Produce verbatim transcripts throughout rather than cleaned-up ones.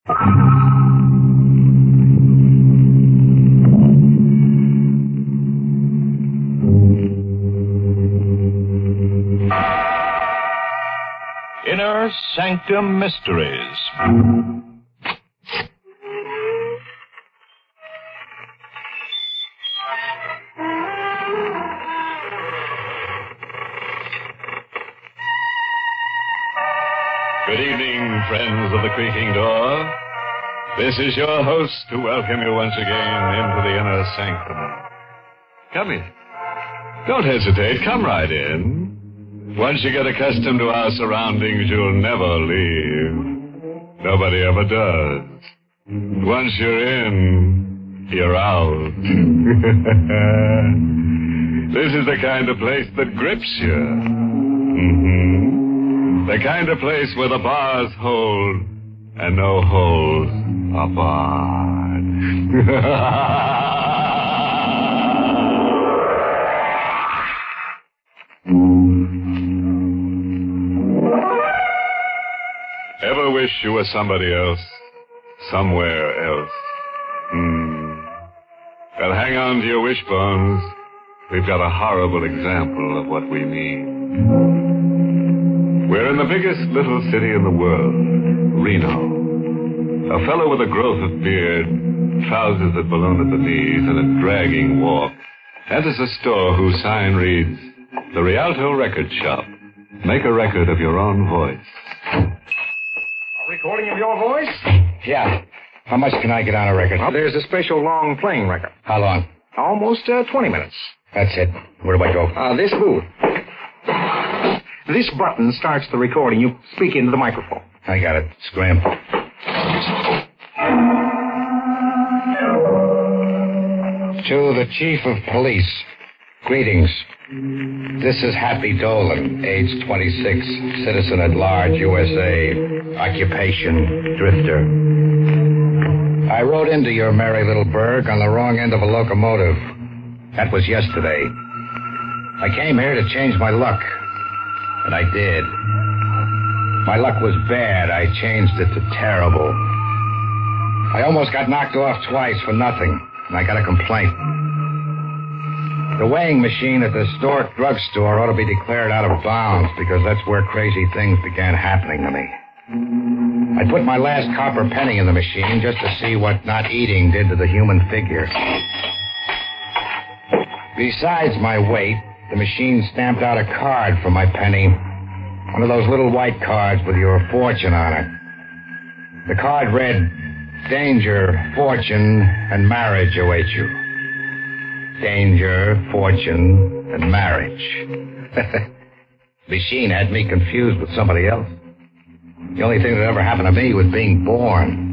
Inner Sanctum Mysteries. Good evening, friends of the creaking door. This is your host to welcome you once again into the Inner Sanctum. Come in. Don't hesitate. Come right in. Once you get accustomed to our surroundings, you'll never leave. Nobody ever does. Once you're in, you're out. This is the kind of place that grips you. Mm-hmm. The kind of place where the bars hold and no holds are barred. Ever wish you were somebody else? Somewhere else? Hmm. Well, hang on to your wishbones. We've got a horrible example of what we mean. We're in the biggest little city in the world, Reno. A fellow with a growth of beard, trousers that balloon at the knees, and a dragging walk, enters a store whose sign reads, The Rialto Record Shop. Make a record of your own voice. Recording of your voice? Yeah. How much can I get on a record? Well, there's a special long playing record. How long? Almost uh, twenty minutes. That's it. Where do I go? Uh, this booth. This button starts the recording. You speak into the microphone. I got it. Scram. To the Chief of Police. Greetings. This is Happy Dolan, age twenty-six, citizen at large, U S A, occupation, drifter. I rode into your merry little burg on the wrong end of a locomotive. That was yesterday. I came here to change my luck, and I did. My luck was bad. I changed it to terrible. I almost got knocked off twice for nothing, and I got a complaint. The weighing machine at the historic drugstore ought to be declared out of bounds because that's where crazy things began happening to me. I put my last copper penny in the machine just to see what not eating did to the human figure. Besides my weight, the machine stamped out a card for my penny. One of those little white cards with your fortune on it. The card read, Danger, fortune, and marriage await you. Danger, fortune, and marriage. Machine had me confused with somebody else. The only thing that ever happened to me was being born.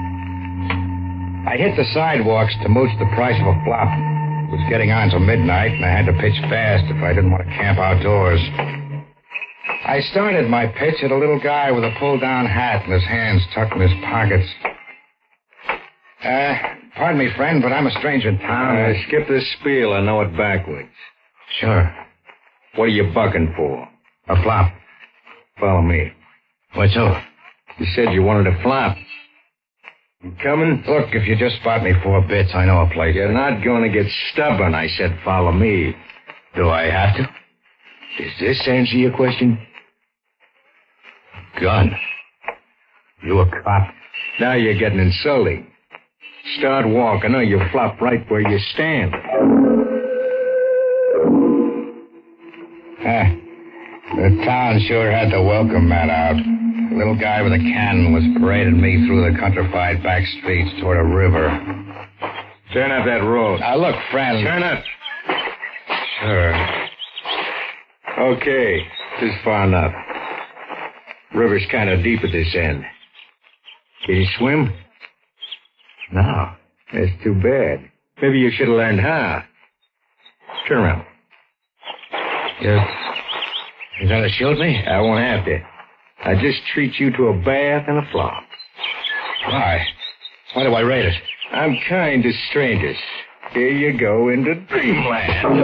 I hit the sidewalks to mooch the price of a flop. It was getting on till midnight, and I had to pitch fast if I didn't want to camp outdoors. I started my pitch at a little guy with a pull-down hat and his hands tucked in his pockets. Uh, pardon me, friend, but I'm a stranger in town. Uh, skip this spiel. I know it backwards. Sure. What are you bucking for? A flop. Follow me. What's up? You said you wanted a flop. You coming? Look, if you just spot me four bits, I know a place. You're not going to get stubborn. I said follow me. Do I have to? Does this answer your question? Gun. You a cop? Now you're getting insulting. Start walking or you flop right where you stand. Ah, the town sure had the welcome mat out. The little guy with a cannon was parading me through the countrified back streets toward a river. Turn up that road. Now, look, friend. Turn up. Sure. Okay, this is far enough. River's kind of deep at this end. Can you swim? No. That's too bad. Maybe you should have learned how. Turn around. You, you gonna shoot me? I won't have to. I just treat you to a bath and a flop. Why? Why do I rate it? I'm kind to strangers. Here you go into dreamland.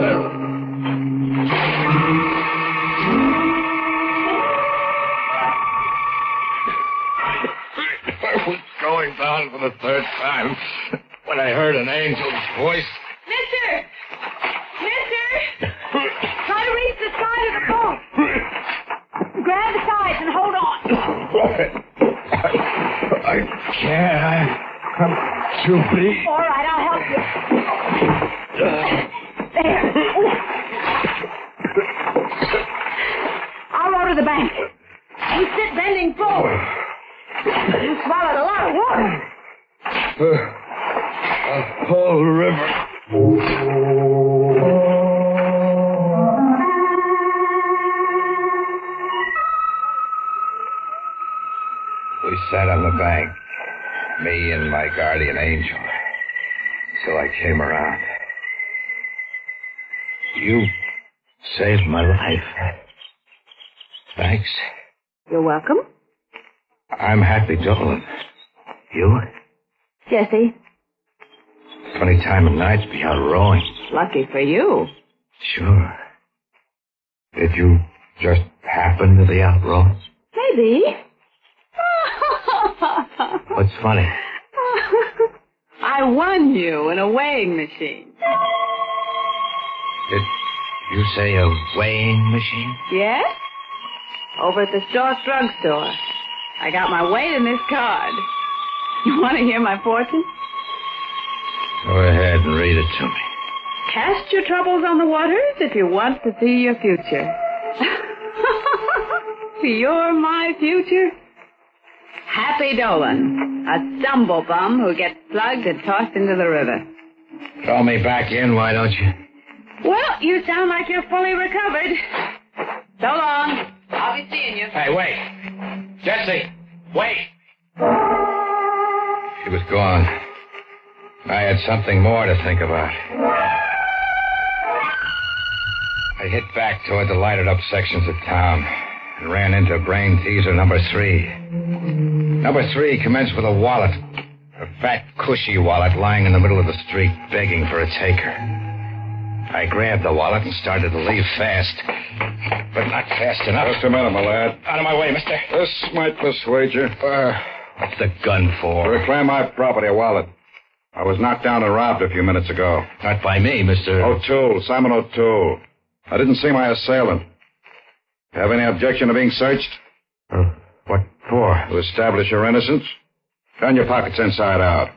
What's going going down for the third time when I heard an angel's voice. Mister! Mister! Try to reach the side of the boat. Grab the sides and hold on. I, I can't. I, I'm too big. All right, I'll help you. There. I'll row to the bank. You sit bending forward. You swallowed a lot of water. Uh, a whole river. We sat on the bank, me and my guardian angel, till I came around. You saved my life. Thanks. You're welcome. I'm Happy Dolan. You? Jesse. Funny time of night to be out rowing. Lucky for you. Sure. Did you just happen to be out rowing? Maybe. What's funny? I won you in a weighing machine. Did you say a weighing machine? Yes? Over at the Stork drugstore. I got my weight in this card. You want to hear my fortune? Go ahead and read it to me. Cast your troubles on the waters if you want to see your future. You're my future? Happy Dolan, a stumble bum who gets slugged and tossed into the river. Throw me back in, why don't you? Well, you sound like you're fully recovered. So long. I'll be seeing you. Hey, wait. Jesse, wait. She was gone. I had something more to think about. I hit back toward the lighted up sections of town and ran into brain teaser number three. Number three commenced with a wallet. A fat, cushy wallet lying in the middle of the street, begging for a taker. I grabbed the wallet and started to leave fast, but not fast enough. What's the matter, my lad? Out of my way, mister. This might persuade you. Uh, what's the gun To for? reclaim my property, a wallet. I was knocked down and robbed a few minutes ago. Not by me, Mister O'Toole, Simon O'Toole. I didn't see my assailant. Have any objection to being searched? Uh, what for? To establish your innocence? Turn your pockets inside out.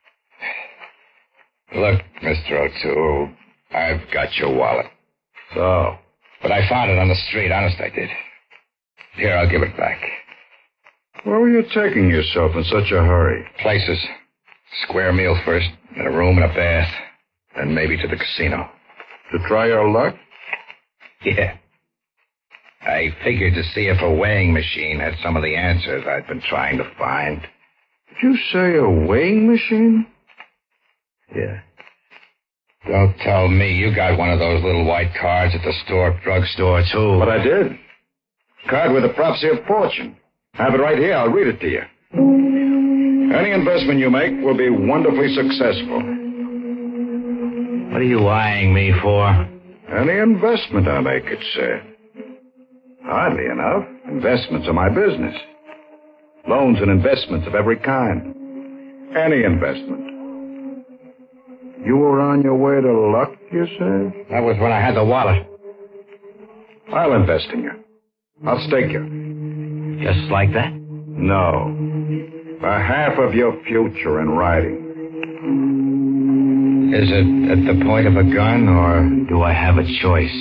Look, Mister O'Toole, I've got your wallet. So? But I found it on the street. Honest, I did. Here, I'll give it back. Where were you taking yourself in such a hurry? Places. Square meal first, and a room and a bath. Then maybe to the casino. To try your luck? Yeah. I figured to see if a weighing machine had some of the answers I'd been trying to find. Did you say a weighing machine? Yeah. Don't tell me you got one of those little white cards at the Stork drugstore, too. But I did. Card with a prophecy of fortune. I have it right here. I'll read it to you. Any investment you make will be wonderfully successful. What are you eyeing me for? Any investment I make, it said. Oddly enough, investments are my business. Loans and investments of every kind. Any investment. You were on your way to luck, you said? That was when I had the wallet. I'll invest in you. I'll stake you. Just like that? No. A half of your future in writing. Is it at the point of a gun, or Do I have a choice?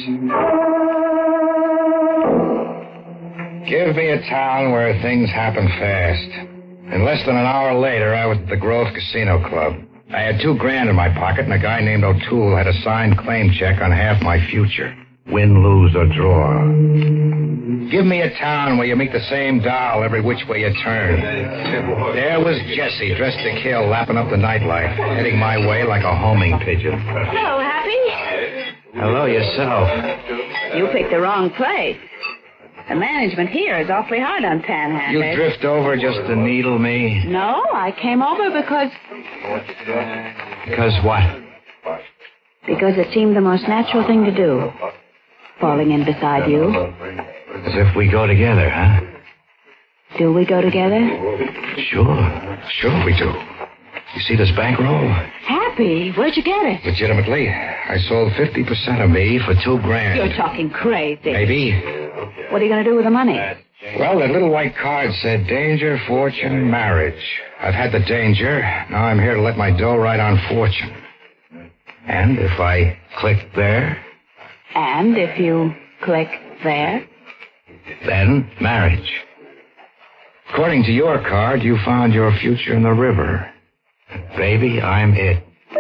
give me a town where things happen fast? In less than an hour later, I was at the Grove Casino Club. I had two grand in my pocket, and a guy named O'Toole had a signed claim check on half my future. Win, lose, or draw. Give me a town where you meet the same doll every which way you turn. There was Jesse, dressed to kill, lapping up the nightlife, heading my way like a homing pigeon. Hello, Happy. Hello, yourself. You picked the wrong place. The management here is awfully hard on You panhandlers. drift over just to needle me? No, I came over because... Because what? Because it seemed the most natural thing to do. Falling in beside you. As if we go together, huh? Do we go together? Sure. Sure we do. You see this bankroll? Happy? Where'd you get it? Legitimately. I sold fifty percent of me for two grand. You're talking crazy. Maybe. What are you going to do with the money? Well, that little white card said danger, fortune, marriage. I've had the danger. Now I'm here to let my dough ride on fortune. And if I click there? And if you click there? Then marriage. According to your card, you found your future in the river. Baby, I'm it.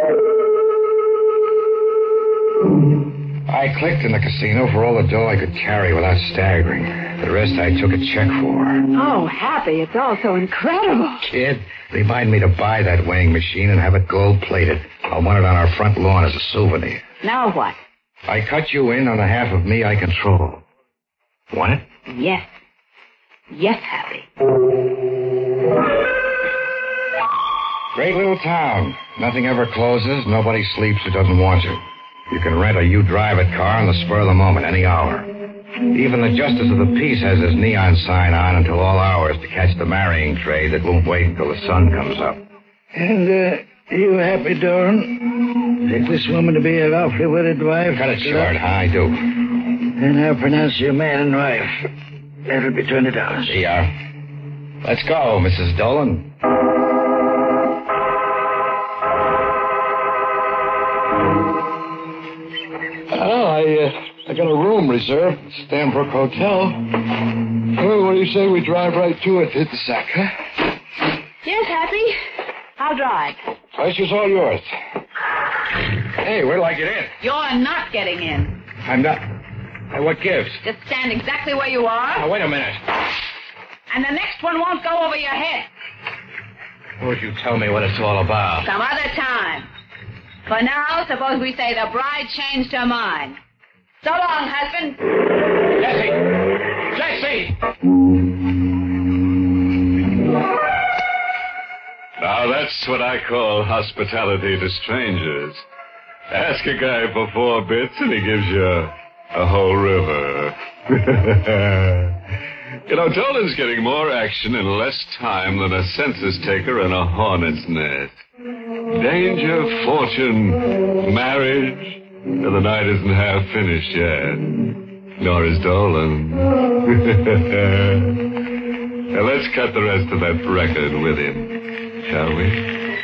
I clicked in the casino for all the dough I could carry without staggering. The rest I took a check for. Oh, Happy, it's all so incredible. Kid, remind me to buy that weighing machine and have it gold-plated. I'll want it on our front lawn as a souvenir. Now what? I cut you in on the half of me I control. Want it? Yes. Yes, Happy. Great little town. Nothing ever closes. Nobody sleeps who doesn't want to. You can rent a You Drive It car on the spur of the moment, any hour. Even the Justice of the Peace has his neon sign on until all hours to catch the marrying trade that won't wait until the sun comes up. And, uh, you happy, Doran? Take this woman to be an awfully wedded wife? Cut it short, huh? I do. And I'll pronounce you man and wife. That'll be twenty dollars. See ya. Let's go, Missus Dolan. Oh, I, uh, I got a room reserved at Stanbrook Hotel. Well, what do you say we drive right to it, hit the sack, huh? Yes, Happy. I'll drive. Pleasure's all yours. Hey, where'd I get in? You're not getting in. I'm not. Hey, what gives? Just stand exactly where you are, Now, wait a minute. and the next one won't go over your head. Would you tell me what it's all about? Some other time. For now, suppose we say the bride changed her mind. So long, husband. Jesse! Jesse! Now, that's what I call hospitality to strangers. Ask a guy for four bits and he gives you a, a whole river. You know, Dolan's getting more action in less time than a census taker in a hornet's nest. Danger, fortune, marriage, and the night isn't half finished yet. Nor is Dolan. Now, let's cut the rest of that record with him, shall we?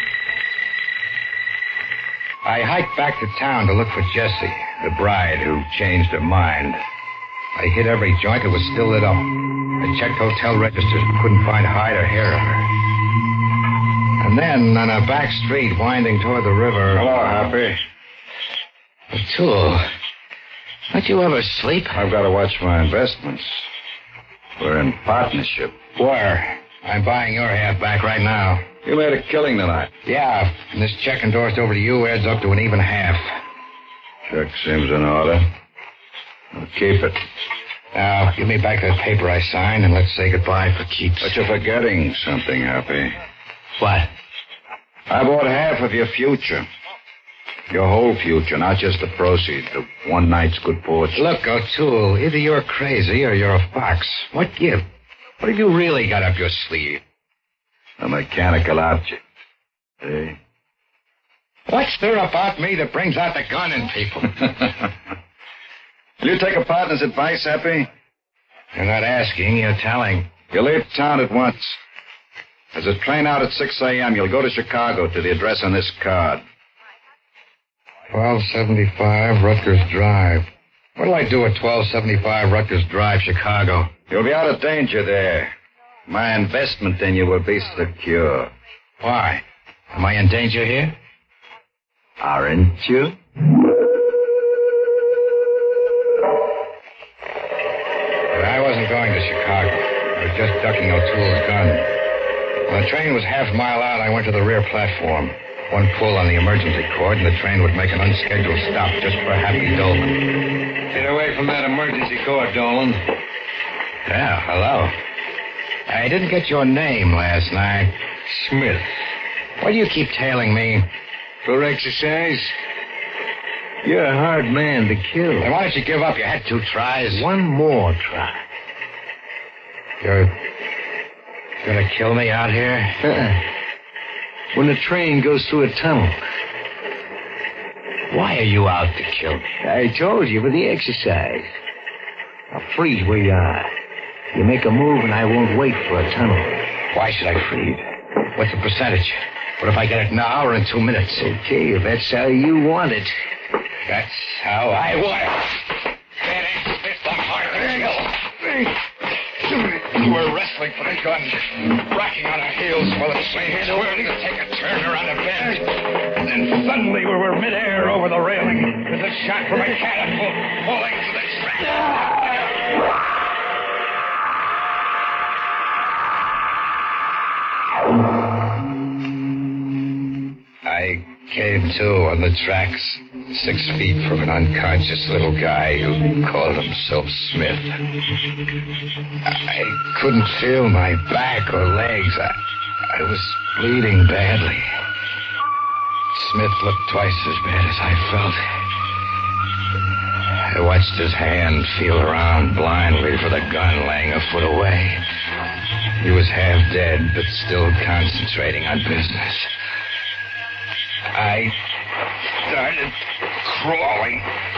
I hiked back to town to look for Jessie, the bride who changed her mind. I hit every joint that was still lit up. I checked hotel registers but couldn't find hide or hair of her. And then, on a back street winding toward the river... Hello, Happy. O'Toole, don't you ever sleep? I've got to watch my investments. We're in partnership. Where? I'm buying your half back right now. You made a killing tonight. Yeah, and this check endorsed over to you adds up to an even half. Check seems in order. I'll keep it. Now, give me back that paper I signed and let's say goodbye for keeps. But you're forgetting something, Happy. What? I bought half of your future. Your whole future, not just the proceeds of one night's good fortune. Look, O'Toole, either you're crazy or you're a fox. What give? What have you really got up your sleeve? A mechanical object. Eh? What's there about me that brings out the gun in people? Will you take a partner's advice, Happy? You're not asking, you're telling. You leave town at once. There's a train out at six a.m. You'll go to Chicago to the address on this card. twelve seventy-five Rutgers Drive. What'll I do at twelve seventy-five Rutgers Drive, Chicago? You'll be out of danger there. My investment in you will be secure. Why? Am I in danger here? Aren't you? But I wasn't going to Chicago. I was just ducking O'Toole's gun. When the train was half a mile out, I went to the rear platform. One pull on the emergency cord, and the train would make an unscheduled stop just for Happy Dolan. Get away from that emergency cord, Dolan. Yeah, hello. I didn't get your name last night. Smith. Why do you keep tailing me? For exercise? You're a hard man to kill. Then why don't you give up? You had two tries. One more try. You're... Gonna kill me out here? Uh-uh. When the train goes through a tunnel. Why are you out to kill me? I told you, for the exercise. Now freeze where you are. You make a move and I won't wait for a tunnel. Why should I freeze? What's the percentage? What if I get it now or in two minutes? Okay, if that's how you want it. That's how I want it. That ain't fit the heart of the kill. We were wrestling for the gun, rocking on our heels while the train swirling to take a turn around a bend. And then suddenly we were midair over the railing as a shot from a catapult falling to the track. I came to on the tracks, six feet from an unconscious little guy who called himself Smith. I couldn't feel my back or legs. I, I was bleeding badly. Smith looked twice as bad as I felt. I watched his hand feel around blindly for the gun laying a foot away. He was half dead, but still concentrating on business. I started crawling.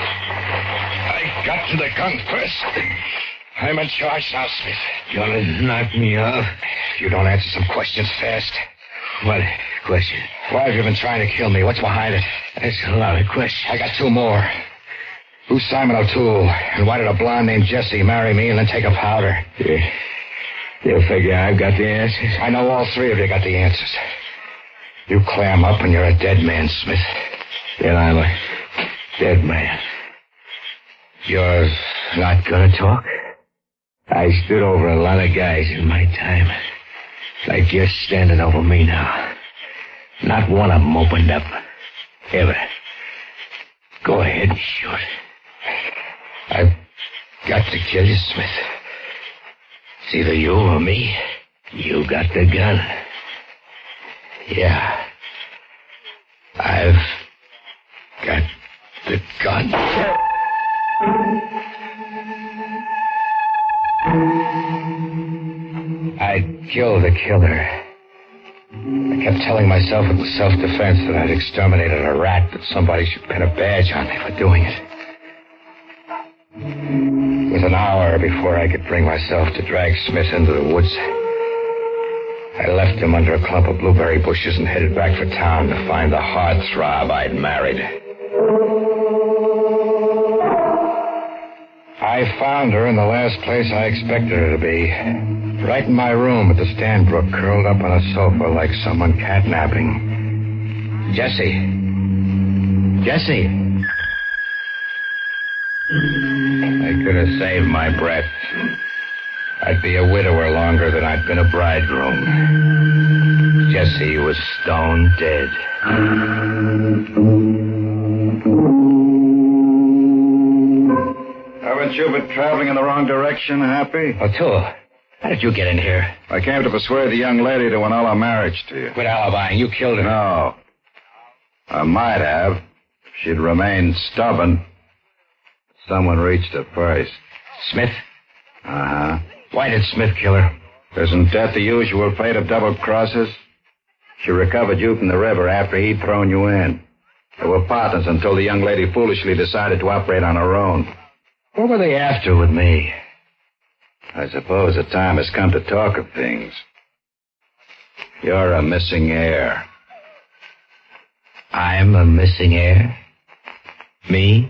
I got to the gun first. I'm in charge now, Smith. You're gonna knock me off? If you don't answer some questions fast. What question? Why have you been trying to kill me? What's behind it? That's a lot of questions. I got two more. Who's Simon O'Toole? And why did a blonde named Jessie marry me and then take a powder? Yeah. You'll figure I've got the answers. I know all three of you got the answers. You clam up and you're a dead man, Smith. Then I'm a dead man. You're not gonna talk? I stood over a lot of guys in my time. Like you're standing over me now. Not one of them opened up. Ever. Go ahead and shoot. I've got to kill you, Smith. It's either you or me. You got the gun. Yeah. I've got the gun. I'd kill the killer. I kept telling myself it was self-defense, that I'd exterminated a rat, that somebody should pin a badge on me for doing it. It was an hour before I could bring myself to drag Smith into the woods. I left him under a clump of blueberry bushes and headed back for town to find the heartthrob I'd married. I found her in the last place I expected her to be. Right in my room at the Stanbrook, curled up on a sofa like someone catnapping. Jessie. Jessie. I could have saved my breath. I'd be a widower longer than I'd been a bridegroom. Jessie was stone dead. Haven't you been traveling in the wrong direction, Happy? O'Toole, how did you get in here? I came to persuade the young lady to annul our marriage to you. Quit alibying. You killed her. No. I might have, if she'd remained stubborn. Someone reached her first. Smith? Uh-huh. Why did Smith kill her? Isn't that the usual fate of double crosses? She recovered you from the river after he'd thrown you in. They were partners until the young lady foolishly decided to operate on her own. What were they after with me? I suppose the time has come to talk of things. You're a missing heir. I'm a missing heir? Me?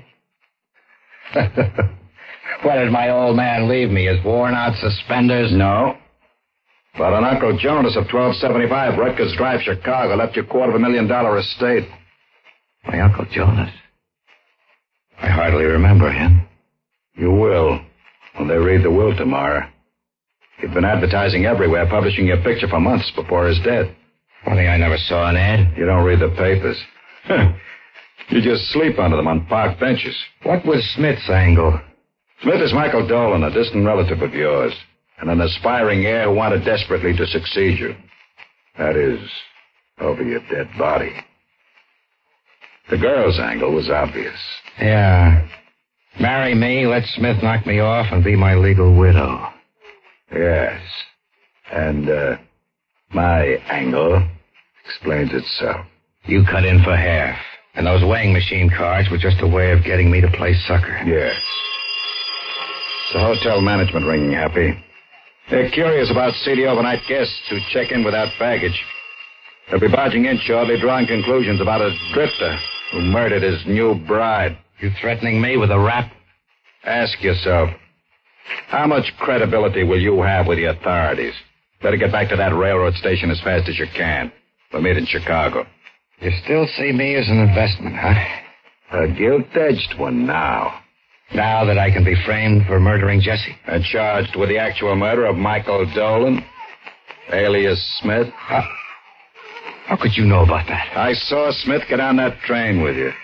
What did my old man leave me, his worn-out suspenders? No. But an Uncle Jonas of twelve seventy-five, Rutgers Drive, Chicago, left you a quarter of a million dollar estate. My Uncle Jonas? I hardly remember him. You will, when they read the will tomorrow. He'd been advertising everywhere, publishing your picture for months before his death. Funny I never saw an ad. You don't read the papers. You just sleep under them on park benches. What was Smith's angle? Smith is Michael Dolan, a distant relative of yours, and an aspiring heir who wanted desperately to succeed you. That is, over your dead body. The girl's angle was obvious. Yeah. Marry me, let Smith knock me off, and be my legal widow. Yes. And, uh, my angle explains itself. You cut in for half. And those weighing machine cards were just a way of getting me to play sucker. Yeah. It's the hotel management ringing, Happy. They're curious about seedy overnight guests who check in without baggage. They'll be barging in shortly, drawing conclusions about a drifter who murdered his new bride. You threatening me with a rap? Ask yourself, how much credibility will you have with the authorities? Better get back to that railroad station as fast as you can. We'll meet in Chicago. You still see me as an investment, huh? A gilt-edged one now. Now that I can be framed for murdering Jesse? And charged with the actual murder of Michael Dolan, alias Smith. How, how could you know about that? I saw Smith get on that train with you.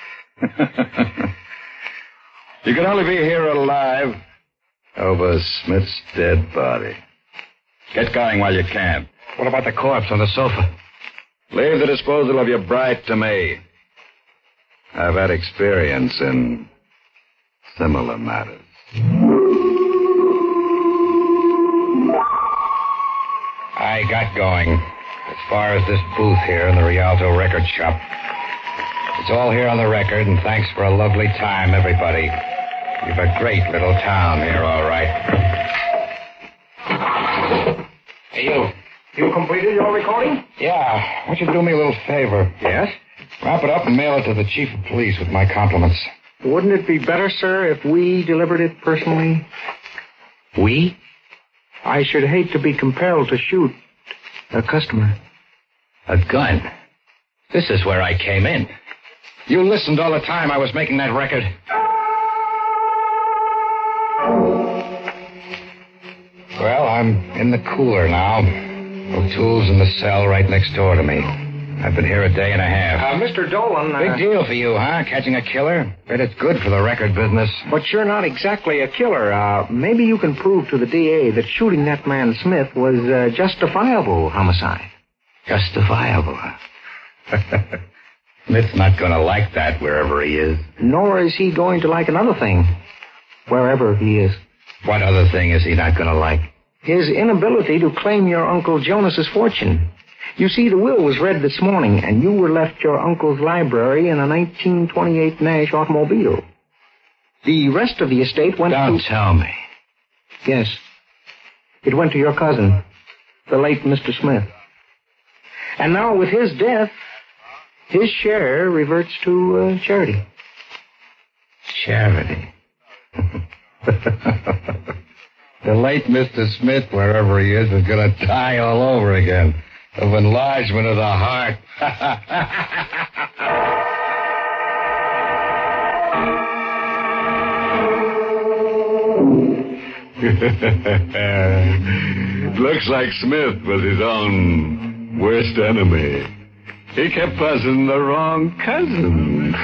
You can only be here alive over Smith's dead body. Get going while you can. What about the corpse on the sofa? Leave the disposal of your bride to me. I've had experience in similar matters. I got going. As far as this booth here in the Rialto record shop. It's all here on the record, and thanks for a lovely time, everybody. You've a great little town here, all right. Hey, you. You completed your recording? Yeah. Why don't you do me a little favor? Yes? Wrap it up and mail it to the chief of police with my compliments. Wouldn't it be better, sir, if we delivered it personally? We? I should hate to be compelled to shoot a customer. A gun? This is where I came in. You listened all the time I was making that record. Well, I'm in the cooler now. O'Toole's in the cell right next door to me. I've been here a day and a half. Uh, Mister Dolan... Uh, Big deal for you, huh? Catching a killer? Bet it's good for the record business. But you're not exactly a killer. Uh, maybe you can prove to the D A that shooting that man Smith was uh, justifiable homicide. Justifiable, huh? Smith's not going to like that wherever he is. Nor is he going to like another thing, wherever he is. What other thing is he not going to like? His inability to claim your Uncle Jonas's fortune. You see, the will was read this morning, and you were left your uncle's library in a nineteen twenty-eight Nash automobile. The rest of the estate went Don't to... tell me. Yes. It went to your cousin, the late Mister Smith. And now, with his death, his share reverts to uh, charity. Charity. The late Mister Smith, wherever he is, is going to die all over again. Of enlargement of the heart. Looks like Smith was his own worst enemy. He kept buzzing the wrong cousin.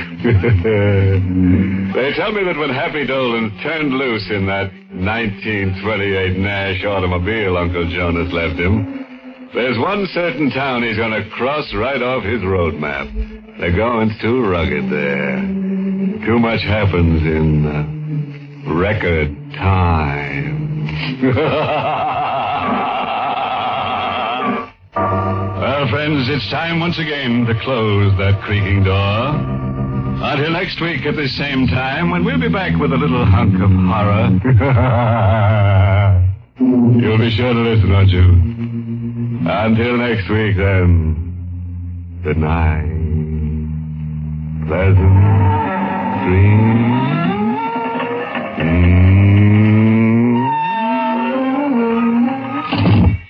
They tell me that when Happy Dolan turned loose in that nineteen twenty-eight Nash automobile Uncle Jonas left him, there's one certain town he's going to cross right off his road map. The going's too rugged there. Too much happens in uh, record time. Well, friends, it's time once again to close that creaking door. Until next week at the same time, when we'll be back with a little hunk of horror. You'll be sure to listen, won't you? Until next week, then, good night. Pleasant dreams.